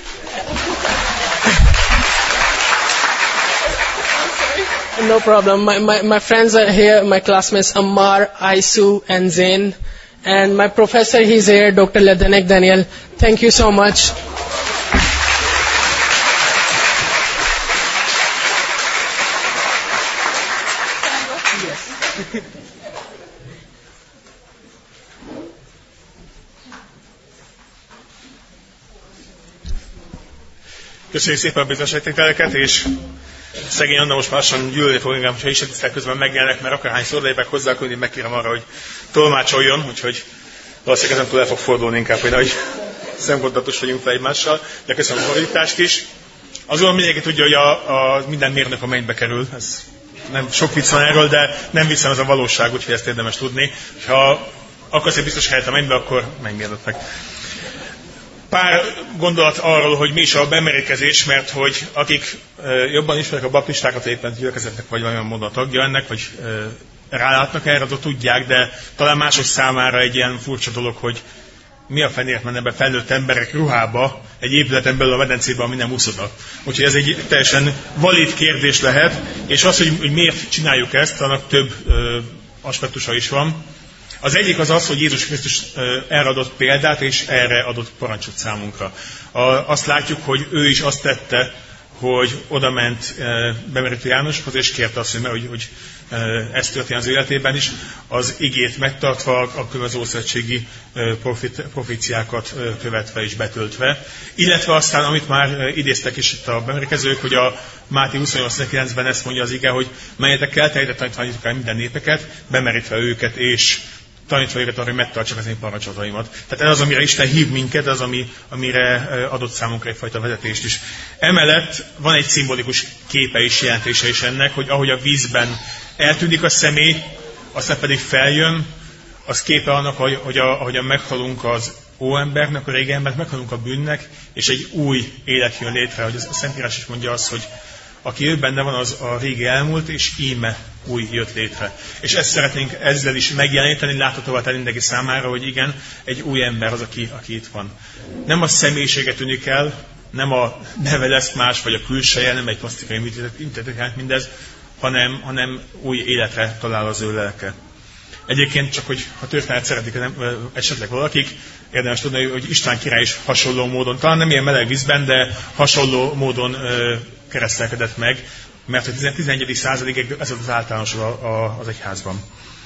No problem. My friends are here, my classmates Ammar, Aisu and Zain. And my professor, he's here, Dr. Ledenek Daniel. Thank you so much. Köszönjük szépen a bizonyságtételeket, és szegény Anna most már lassan gyűlölni fog engem, hogyha istentisztek közben megjelennek, mert akárhányszor lépek hozzá, akkor én megkérem arra, hogy tolmácsoljon, úgyhogy valószínűleg ezen túl el fog fordulni inkább, hogy nagy szemkontaktus vagyunk fel egymással, de köszönöm a fordítást is. Azonban mindenki tudja, hogy a minden mérnök a mennybe kerül, ez nem sok vicc van erről, de nem viccem, ez a valóság, úgyhogy ezt érdemes tudni. Ha akarsz egy biztos helyet a mennybe, akkor menj mérnöknek. Pár gondolat arról, hogy mi is a bemerítkezés, mert hogy akik jobban ismerik a baptistákat, éppen gyülekezetnek vagy olyan módon a tagja ennek, vagy rálátnak erre, azok tudják, de talán mások számára egy ilyen furcsa dolog, hogy mi a fenért menne be felnőtt emberek ruhába egy épületen belül a medencében, ami nem úszoda. Úgyhogy ez egy teljesen valid kérdés lehet, és az, hogy miért csináljuk ezt, annak több aspektusa is van. Az egyik az az, hogy Jézus Krisztus erre adott példát, és erre adott parancsot számunkra. Azt látjuk, hogy ő is azt tette, hogy odament bemerítő Jánoshoz, és kérte azt, hogy ez történt az életében is, az igét megtartva, a következő ószövetségi proféciákat követve és betöltve. Illetve aztán, amit már idéztek is itt a bemerítkezők, hogy a Máté 28:9-ben ezt mondja az ige, hogy menjetek el, tanítatok el minden népeket, bemerítve őket, és tanítva őket arra, hogy megtartsák az én parancsotaimat. Tehát ez az, amire Isten hív minket, az, amire adott számunkra egyfajta vezetést is. Emellett van egy szimbolikus képe és jelentése is ennek, hogy ahogy a vízben eltűnik a személy, aztán pedig feljön, az képe annak, hogy ahogyan meghalunk az óembernek, a régi embernek, meghalunk a bűnnek, és egy új élet jön létre, hogy a Szentírás is mondja azt, hogy aki ő benne van, az a régi elmúlt, és íme új jött létre. És ezt szeretnénk ezzel is megjeleníteni, láthatóvá tenni mindenki számára, hogy igen, egy új ember az, aki itt van. Nem a személyiséget tűnik el, nem a neve lesz más, vagy a külseje, nem egy plastikai műtétet mindez, hanem új életre talál az ő lelke. Egyébként csak, hogy ha történet szeretik esetleg valakik, érdemes tudni, hogy István király is hasonló módon, talán nem ilyen meleg vízben, de hasonló módon keresztelkedett meg, mert a 11. századig ez az általános az egyházban.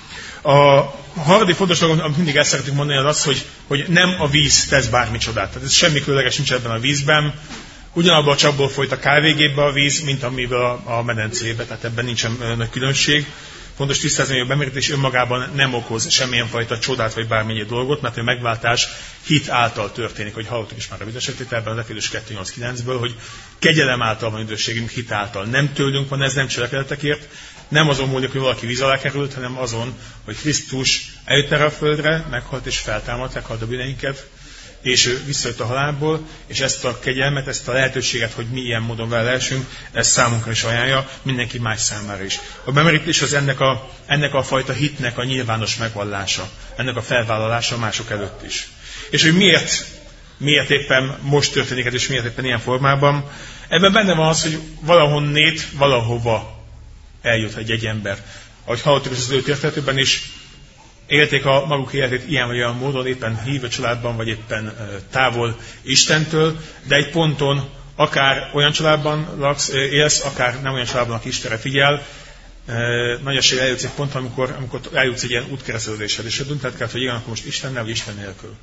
A harmadik fontos dolog, amit mindig el szeretünk mondani, az az, hogy nem a víz tesz bármi csodát. Tehát ez semmi különleges nincs ebben a vízben. Ugyanabban a csapból folyt a kávégépbe a víz, mint amiből a medencébe, tehát ebben nincsen nagy különbség. Fontos tisztázni, hogy a bemerítés önmagában nem okoz semmilyen fajta csodát vagy bármilyen dolgot, mert a megváltás hit által történik, hogy hallottuk is már a bizonyságtételben, az Efézus 2:8-9-ből, hogy kegyelem által van üdvösségünk, hit által. Nem tőlünk van, ez nem cselekedetekért, nem azon múlik, hogy valaki víz alá került, hanem azon, hogy Krisztus eljött erre a földre, meghalt és feltámadt, meghalt a bűneinket, és ő visszajött a halálból, és ezt a kegyelmet, ezt a lehetőséget, hogy mi ilyen módon vele lehessünk, ezt számunkra is ajánlja, mindenki más számára is. A bemerítés az ennek a fajta hitnek a nyilvános megvallása, ennek a felvállalása mások előtt is. És hogy miért éppen most történik ez, és miért éppen ilyen formában, ebben benne van az, hogy valahonnét, valahova eljut egy ember. Ahogy hallottuk az ő történetében is, élték a maguk életét ilyen vagy olyan módon, éppen hívő családban, vagy éppen távol Istentől, de egy ponton akár olyan családban élsz, akár nem olyan családban, aki Istenre figyel, nagy esély eljutsz egy pont, amikor eljutsz egy ilyen útkereszteződéshez, és dönted kell, hogy igen, akkor most Istennel, vagy Isten nélkül.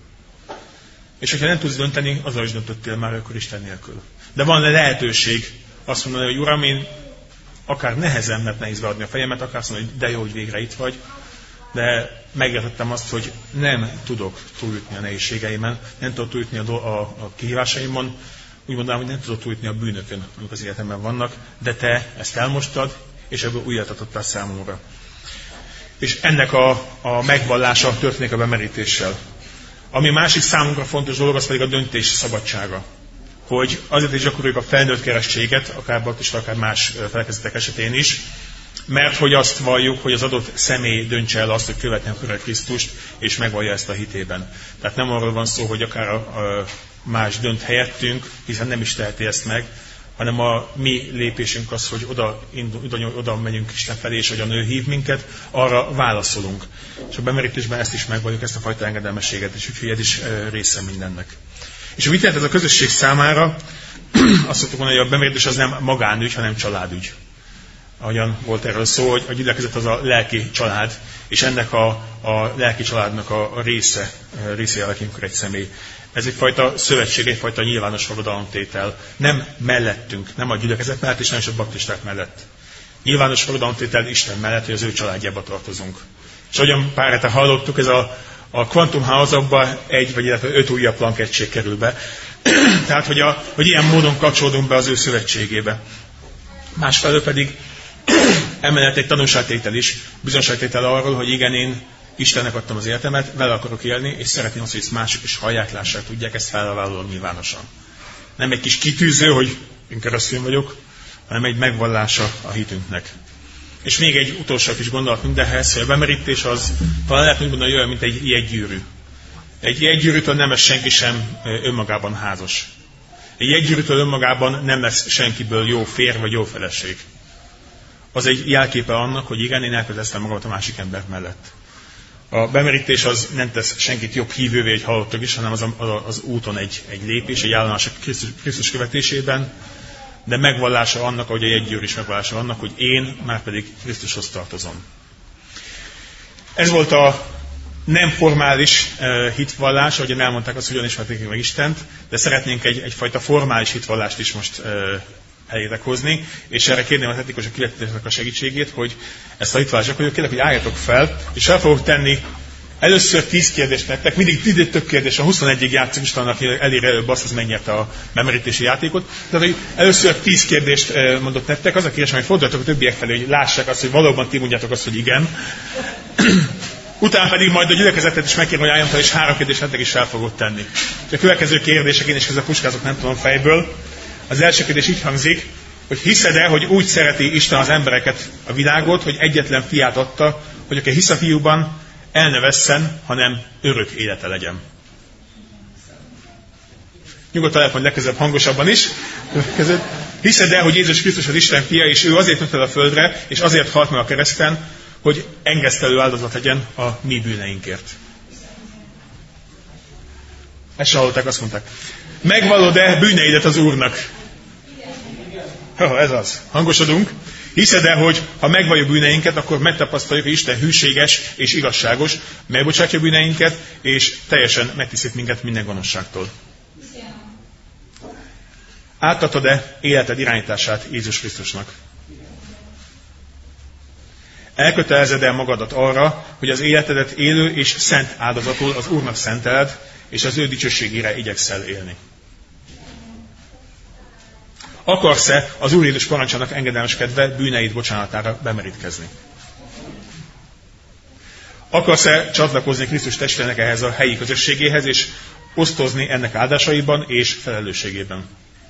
És hogyha nem tudsz dönteni, azzal is döntöttél már, akkor Isten nélkül. De van lehetőség azt mondani, hogy Uram, én akár nehezen, mert nehéz beadni a fejemet, akár azt mondani, hogy de jó, hogy végre itt vagy, de megértettem azt, hogy nem tudok túljutni a nehézségeimen, nem tudok túljutni a kihívásaimon, úgy mondanám, hogy nem tudok túljutni a bűnökön, amik az életemben vannak, de te ezt elmostad, és ebből új életet adtál számomra. És ennek a megvallása történik a bemerítéssel. Ami másik számunkra fontos dolog, az pedig a döntés szabadsága. Hogy azért is gyakoroljuk a felnőtt keresztséget, akár baptista, akár más felekezetek esetén is, mert hogy azt valljuk, hogy az adott személy döntse el azt, hogy követni akarja Krisztust, és megvallja ezt a hitében. Tehát nem arról van szó, hogy akár a más dönt helyettünk, hiszen nem is teheti ezt meg, hanem a mi lépésünk az, hogy oda megyünk Isten felé, és ahogyan ő hív minket, arra válaszolunk. És a bemerítésben ezt is megvalljuk, ezt a fajta engedelmességet, és úgyhogy ez is része mindennek. És mit jelent ez a közösség számára? Azt szoktuk mondani, hogy a bemerítés az nem magánügy, hanem családügy. Ahogyan volt erről szó, hogy a gyülekezet az a lelki család, és ennek a lelki családnak a része jelenti, amikor egy személy. Ez egyfajta szövetség, egyfajta nyilvános forradalomtétel. Nem mellettünk, nem a gyülekezet mellett, és nem is a baptisták mellett. Nyilvános forradalomtétel Isten mellett, hogy az ő családjába tartozunk. És ahogyan pár hete hallottuk, ez a Quantum House-okban 1 vagy 5 újabb plankegység kerül be. Tehát, hogy ilyen módon kapcsolódunk be az ő szövetségébe. Másfelől pedig emellett egy tanúságtétel is, bizonságtétel arról, hogy igen, én Istennek adtam az életemet, vele akarok élni, és szeretném azt, hogy ezt mások is hallják, lássák, tudják, ezt felvállalom nyilvánosan. Nem egy kis kitűző, hogy én keresztény vagyok, hanem egy megvallása a hitünknek. És még egy utolsó kis gondolat mindehhez, hogy a bemerítés az talán lehet úgy gondolni, olyan, mint egy jegygyűrű. Egy jegygyűrűtől nem lesz senki sem önmagában házas. Egy jegygyűrűtől önmagában nem lesz senkiből jó férj vagy jó feleség. Az egy jelképe annak, hogy igen, én elköteleztem magamat a másik ember mellett. A bemerítés az nem tesz senkit jobb hívővé, egy halottak is, hanem az úton egy lépés, egy állomás a Krisztus követésében, de megvallása annak, ahogy a jegygyűrű is megvallása annak, hogy én már pedig Krisztushoz tartozom. Ez volt a nem formális hitvallás, ahogyan elmondták azt, hogy hogyan ismerték meg Istent, de szeretnénk egyfajta formális hitvallást is most helyétek hozni, és erre kérném az etikusok kivetítésnek a segítségét, hogy ezt a hitvallást gyakoroljuk, kérlek, hogy álljatok fel, és fel fogok tenni először 10 kérdést nektek, mindig több kérdés, a 21-ig játszunk, és talán aki elér előbb azt, az megnyerte a bemerítési játékot. Tehát, hogy először 10 kérdést mondott nektek, az a kérdés, hogy forduljatok a többiek felé, hogy lássák azt, hogy valóban ti mondjátok azt, hogy igen. Utána pedig majd a gyülekezetet is megkérem, hogy álljon fel, és 3 kérdést nektek is fel fogok tenni. A következő kérdések, én is közben puskázok, nem tudom fejből. Az első kérdés így hangzik, hogy hiszed-e, hogy úgy szereti Isten az embereket, a világot, hogy egyetlen fiát adta, hogy aki hisz a fiúban, el ne vesszen, hanem örök élete legyen. Nyugodtan elmondj legközelebb hangosabban is. Hiszed-e, hogy Jézus Krisztus az Isten fia, és ő azért jött el a földre, és azért halt meg a kereszten, hogy engesztelő áldozat legyen a mi bűneinkért. Ezt sem hallották, azt mondták. Megvallod-e bűneidet az Úrnak? Ez az. Hangosodunk. Hiszed-e, hogy ha megvalljuk bűneinket, akkor megtapasztaljuk, hogy Isten hűséges és igazságos, megbocsátja bűneinket, és teljesen megtisztít minket minden gonoszságtól. Átadod-e életed irányítását Jézus Krisztusnak? Elkötelezed el magadat arra, hogy az életedet élő és szent áldozatul az Úrnak szenteled, és az ő dicsőségére igyekszel élni? Akarsz-e az Úr Jézus parancsának engedelmeskedve bűneid bocsánatára bemerítkezni? Akarsz-e csatlakozni Krisztus testvének ehhez a helyi közösségéhez, és osztozni ennek áldásaiban és felelősségében?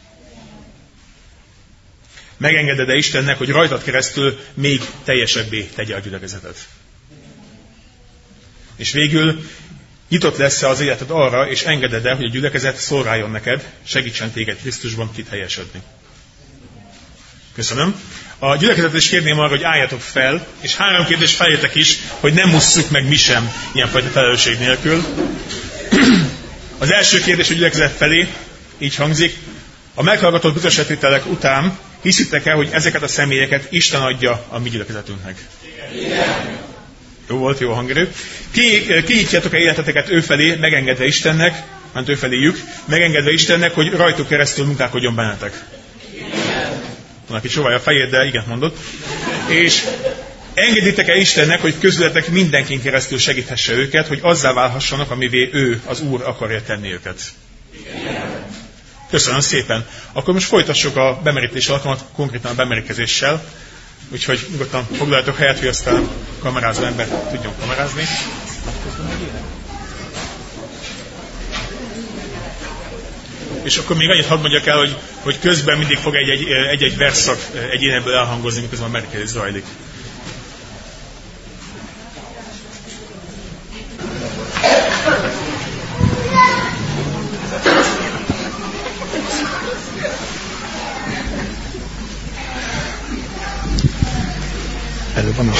Megengeded-e Istennek, hogy rajtad keresztül még teljesebbé tegye a gyülekezetet? És végül nyitott lesz-e az életed arra, és engeded-e, hogy a gyülekezet szolgáljon neked, segítsen téged Krisztusban kiteljesedni? Köszönöm. A gyülekezetet is kérném arra, hogy álljatok fel, és 3 kérdést feljétek is, hogy nem musszuk meg mi sem ilyenfajta felelősség nélkül. Az első kérdés a gyülekezet felé így hangzik, A meghallgatott bizonyosítételek után hiszitek-e, hogy ezeket a személyeket Isten adja a mi gyülekezetünknek? Igen. Jó volt, jó hangerő. Kinyitjátok-e életeteket őfelé, megengedve Istennek, mert őfeléjük, megengedve Istennek, hogy rajtuk keresztül munkálkodjon bennetek? Igen. Van, aki csóválja a fejét, de igen mondott. És engeditek-e Istennek, hogy közületek mindenkin keresztül segíthesse őket, hogy azzá válhassanak, amivé ő, az Úr akarja tenni őket? Igen. Köszönöm szépen. Akkor most folytassuk a bemerítés alkalmat, konkrétan a bemerítkezéssel. Úgyhogy nyugodtan foglaljatok helyet, hogy aztán a kamerázó ember tudjon kamerázni. És akkor még annyit hadd mondjak el, hogy közben mindig fog egy versszak egyéneből elhangozni, miközben a bemerítkezés zajlik. Előbb van az.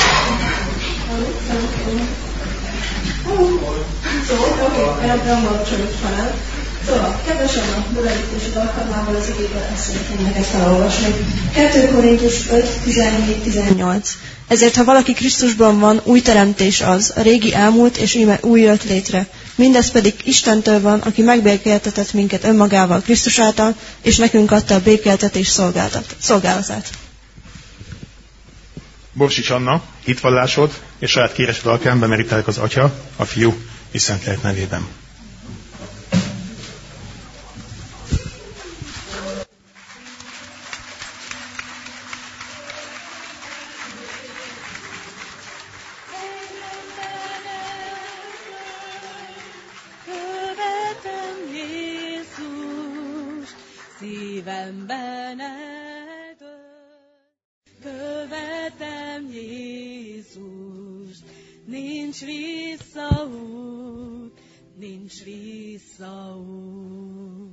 Szóval, kedvesen a beverítési alkalmával az igében ezt szeretném neked felolvasni. 2 Korintus 5:17-18. Ezért, ha valaki Krisztusban van, új teremtés az, a régi elmúlt, és új jött létre. Mindez pedig Istentől van, aki megbékéltetett minket önmagával Krisztus által, és nekünk adta a békéltetés szolgálatát. Borsics Anna, hitvallásod és saját kérésed alapján bemerítelek az Atya, a Fiú és Szentlélek nevében. Követem Jézus, szívemben követem Jézust, nincs visszaút, nincs visszaút.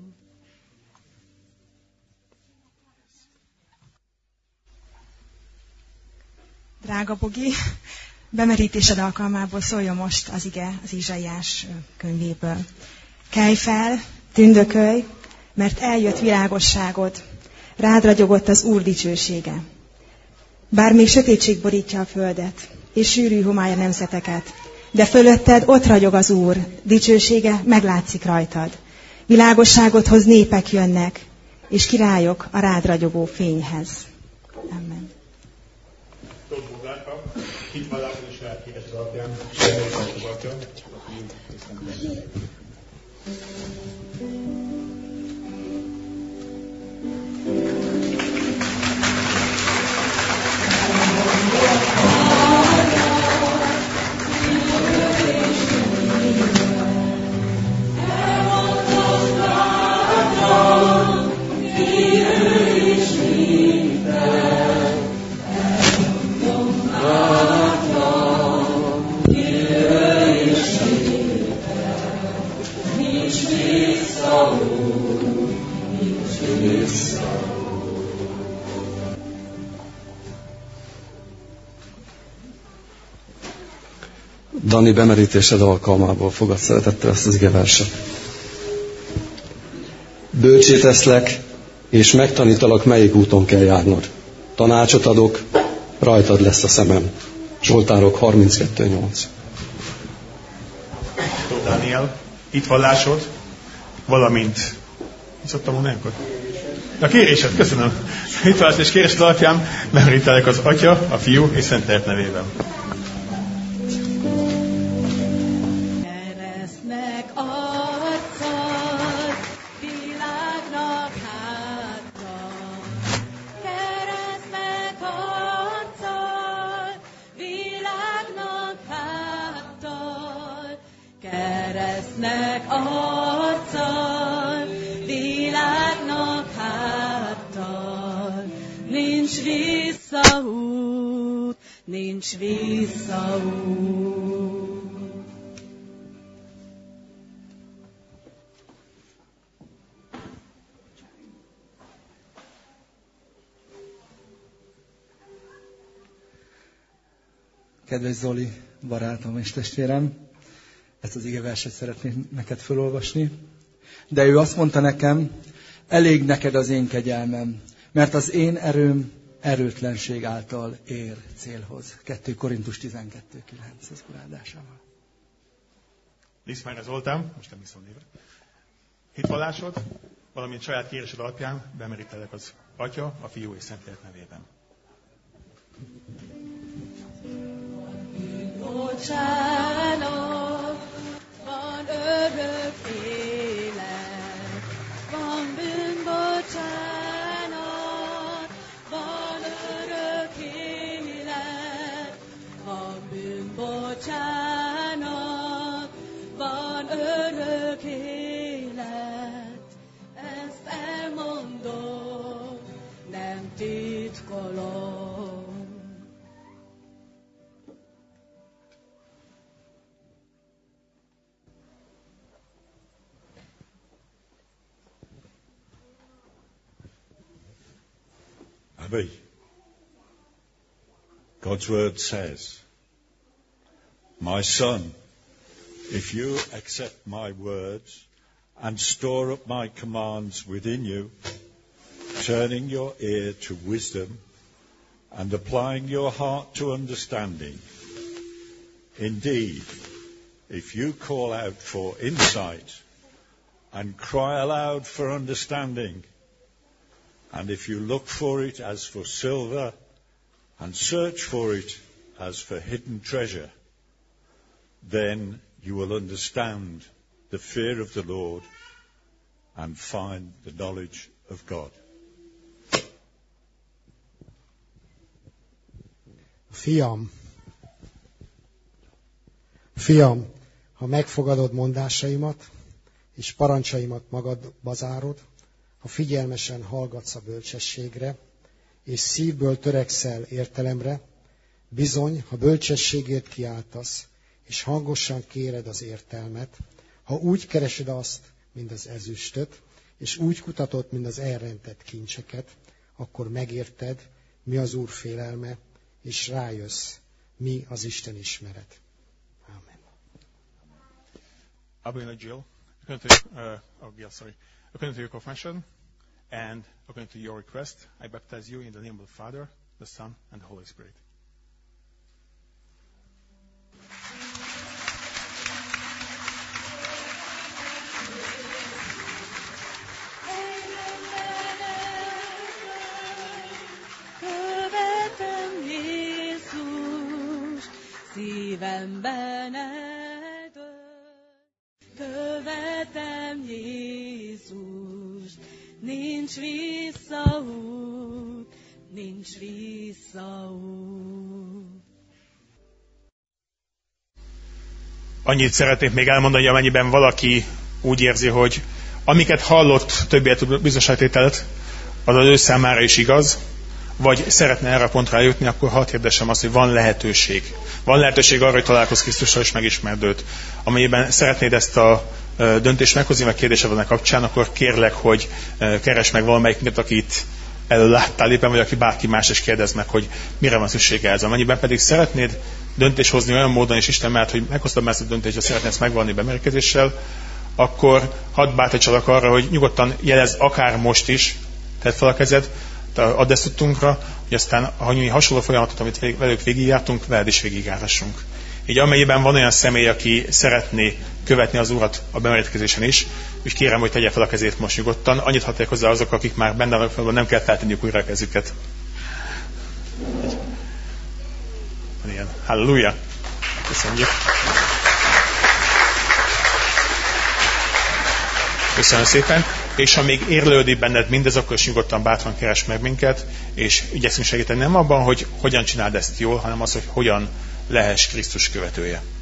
Drága Bogi, bemerítésed alkalmából szóljon most az ige az Ézsaiás könyvéből. Kelj fel, tündökölj, mert eljött világosságod, rád ragyogott az Úr dicsősége. Bár még sötétség borítja a földet, és sűrű homály a nemzeteket, de fölötted ott ragyog az Úr, dicsősége meglátszik rajtad. Világosságot népek jönnek, és királyok a rád ragyogó fényhez. Amen. Dani, bemerítésed alkalmából fogad szeretettel ezt az igeverset. Bölcsé teszlek, és megtanítalak, melyik úton kell járnod. Tanácsot adok, rajtad lesz a szemem. Zsoltárok 32:8. Dániel, hitvallásod, valamint... Mi szoktam mondani ilyenkor? A kérésed, köszönöm. Hitvallásod és kérésed alapján bemerítelek az Atya, a Fiú és Szentlélek nevében. Nincs visszaút. Kedves Zoli, barátom és testvérem, ezt az igeverset szeretném neked felolvasni. De ő azt mondta nekem, elég neked az én kegyelmem, mert az én erőm erőtlenség által ér célhoz. 2 Korintus 12:9 az urádásával. Lisztmány Zoltán, most nem iszom névre. Hitvallásod, valamint saját kérésed alapján bemerítelek az Atya, a Fiú és Szentlélek nevében. Bocsánat, van örök élet, van bűnbocsánat, van örök élet, van bűnbocsánat, van örök élet. Ezt elmondom, nem titkolom. Abby, God's word says, my son, if you accept my words and store up my commands within you, turning your ear to wisdom and applying your heart to understanding, indeed, if you call out for insight and cry aloud for understanding, and if you look for it as for silver and search for it as for hidden treasure, then you will understand the fear of the Lord and find the knowledge of God. Fiam, ha megfogadod mondásaimat, és parancsaimat magadba zárod, ha figyelmesen hallgatsz a bölcsességre, és szívből törekszel értelemre, bizony, ha bölcsességért kiáltasz, és hangosan kéred az értelmet, ha úgy keresed azt, mint az ezüstöt, és úgy kutatod, mint az elrendett kincseket, akkor megérted, mi az Úr félelme, és rájössz, mi az Isten ismeret. Amen. Abby Jill, according to your confession and according to your request, I baptize you in the name of the Father, the Son, and the Holy Spirit. Követem Jézus, szívemben eldölt. Követem Jézus, nincs visszaút, nincs visszaút. Annyit szeretnék még elmondani, hogy amennyiben valaki úgy érzi, hogy amiket hallott többet bizonyságtételt, az az ő számára is igaz, vagy szeretne erre a pontra eljutni, akkor hadd hirdessem azt, hogy van lehetőség. Van lehetőség arra, hogy találkozz Krisztussal és megismerd őt. Amennyiben szeretnéd ezt a döntést meghozni, vagy kérdése van a kapcsán, akkor kérlek, hogy keresd meg valamelyiket, akit elő láttál éppen, vagy aki bárki más, és kérdezd meg, hogy mire van szüksége ez. Amennyiben pedig szeretnéd döntést hozni olyan módon, és Isten mellett, hogy meghoztad már ezt a döntést, és szeretnéd ezt megvalni bemerítkezéssel, akkor hadd bátorítsalak arra, hogy nyugodtan jelezd akár most is, tedd fel a kezed, add ezt tudtunkra, hogy aztán, ahogy mi hasonló folyamatot, amit velük végigjártunk, veled is végigjárhassunk. Így amelyben van olyan személy, aki szeretné követni az Urat a bemerítkezésen is, és kérem, hogy tegye fel a kezét most nyugodtan. Annyit hadd tegyek hozzá azok, akik már benne vannak fel, nem kell feltenniük újra a kezüket. Van ilyen. Halleluja! Köszönjük! Köszönöm szépen! És ha még érlelődik benned mindez, akkor is nyugodtan bátran keresd meg minket, és igyekszünk segíteni nem abban, hogy hogyan csináld ezt jól, hanem az, hogy hogyan lehess Krisztus követője.